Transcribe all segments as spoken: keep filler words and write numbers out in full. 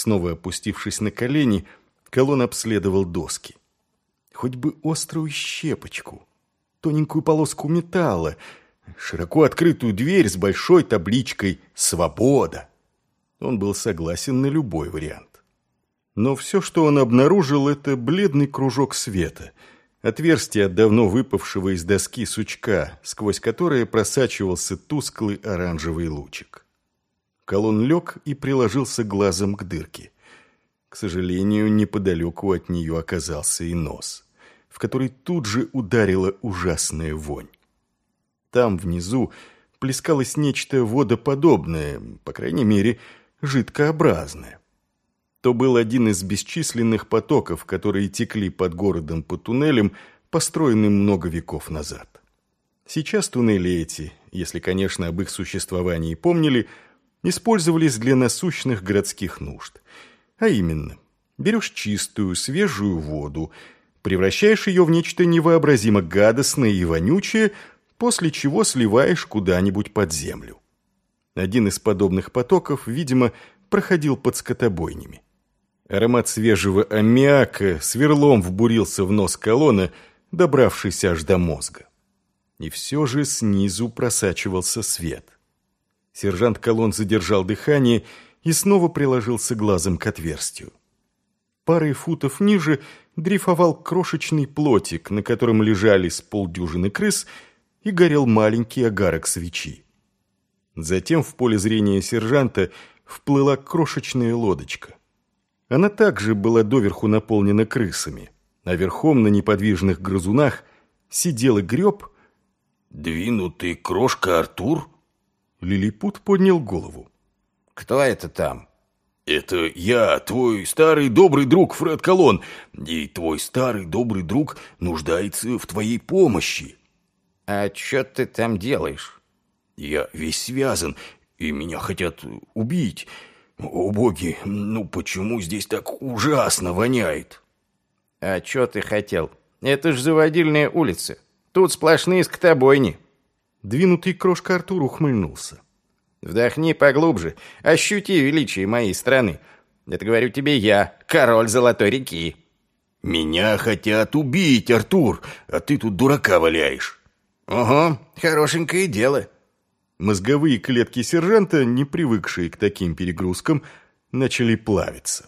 Снова опустившись на колени, Колон обследовал доски. Хоть бы острую щепочку, тоненькую полоску металла, широко открытую дверь с большой табличкой «Свобода». Он был согласен на любой вариант. Но все, что он обнаружил, это бледный кружок света, отверстие от давно выпавшего из доски сучка, сквозь которое просачивался тусклый оранжевый лучик. Колон лег и приложился глазом к дырке. К сожалению, неподалеку от нее оказался и нос, в который тут же ударила ужасная вонь. Там, внизу, плескалось нечто водоподобное, по крайней мере, жидкообразное. То был один из бесчисленных потоков, которые текли под городом по туннелям, построенным много веков назад. Сейчас туннели эти, если, конечно, об их существовании помнили, использовались для насущных городских нужд. А именно, берешь чистую, свежую воду, превращаешь ее в нечто невообразимо гадостное и вонючее, после чего сливаешь куда-нибудь под землю. Один из подобных потоков, видимо, проходил под скотобойнями. Аромат свежего аммиака сверлом вбурился в нос Колона, добравшись аж до мозга. И все же снизу просачивался свет. Сержант Колон задержал дыхание и снова приложился глазом к отверстию. Парой футов ниже дрейфовал крошечный плотик, на котором лежали с полдюжины крыс, и горел маленький огарок свечи. Затем в поле зрения сержанта вплыла крошечная лодочка. Она также была доверху наполнена крысами, а верхом на неподвижных грызунах сидел и греб... «Двинутый крошка Артур?» Лилипут поднял голову. «Кто это там?» «Это я, твой старый добрый друг Фред Колон, и твой старый добрый друг нуждается в твоей помощи». «А что ты там делаешь?» «Я весь связан, и меня хотят убить. О, боги, ну почему здесь так ужасно воняет?» «А что ты хотел? Это ж заводильная улица. Тут сплошные скотобойни». Двинутый крошка Артур ухмыльнулся. «Вдохни поглубже, ощути величие моей страны. Это говорю тебе я, король Золотой реки». «Меня хотят убить, Артур, а ты тут дурака валяешь». «Ого, хорошенькое дело». Мозговые клетки сержанта, не привыкшие к таким перегрузкам, начали плавиться.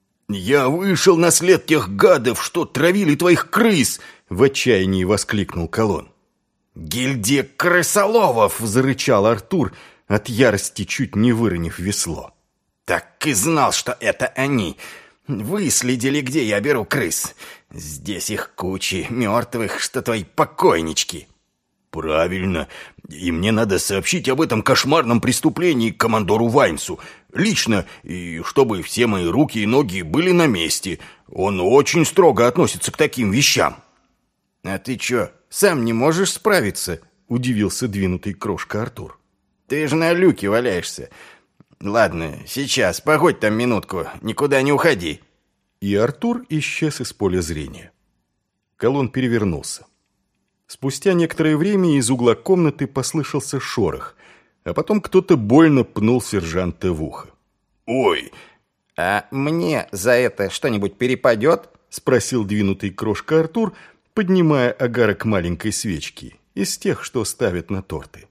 «Я вышел на след тех гадов, что травили твоих крыс!» — в отчаянии воскликнул Колон. «Гильдия крысоловов!» — зарычал Артур, от ярости чуть не выронив весло. «Так и знал, что это они. Выследили, где я беру крыс. Здесь их кучи мертвых, что твои покойнички». «Правильно. И мне надо сообщить об этом кошмарном преступлении командору Ваймсу. Лично, и чтобы все мои руки и ноги были на месте. Он очень строго относится к таким вещам». «А ты чё, сам не можешь справиться?» — удивился двинутый крошка Артур. «Ты же на люке валяешься. Ладно, сейчас, погодь там минутку, никуда не уходи». И Артур исчез из поля зрения. Колон перевернулся. Спустя некоторое время из угла комнаты послышался шорох, а потом кто-то больно пнул сержанта в ухо. «Ой!» «А мне за это что-нибудь перепадет?» — спросил двинутый крошка Артур, поднимая огарок маленькой свечки, из тех, что ставят на торты.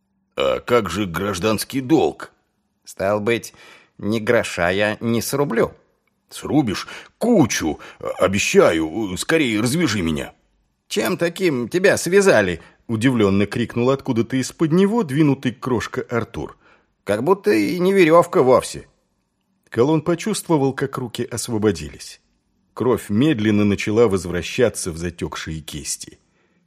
«А как же гражданский долг?» «Стал быть, ни гроша я не срублю». «Срубишь? Кучу! Обещаю, скорее развяжи меня». «Чем таким тебя связали?» — удивленно крикнул откуда-то из-под него двинутый крошка Артур. «Как будто и не веревка вовсе». Колон почувствовал, как руки освободились. Кровь медленно начала возвращаться в затекшие кисти.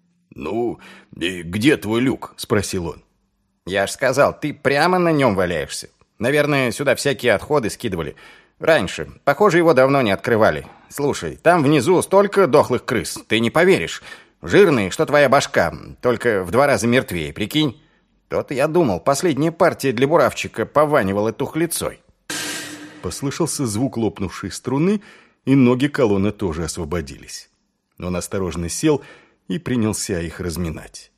«Ну, и где твой люк?» — спросил он. «Я ж сказал, ты прямо на нем валяешься. Наверное, сюда всякие отходы скидывали. Раньше. Похоже, его давно не открывали. Слушай, там внизу столько дохлых крыс, ты не поверишь. Жирные, что твоя башка, только в два раза мертвее, прикинь. То-то я думал, последняя партия для буравчика пованивала тухлецой». Послышался звук лопнувшей струны, и ноги Колона тоже освободились. Он осторожно сел и принялся их разминать.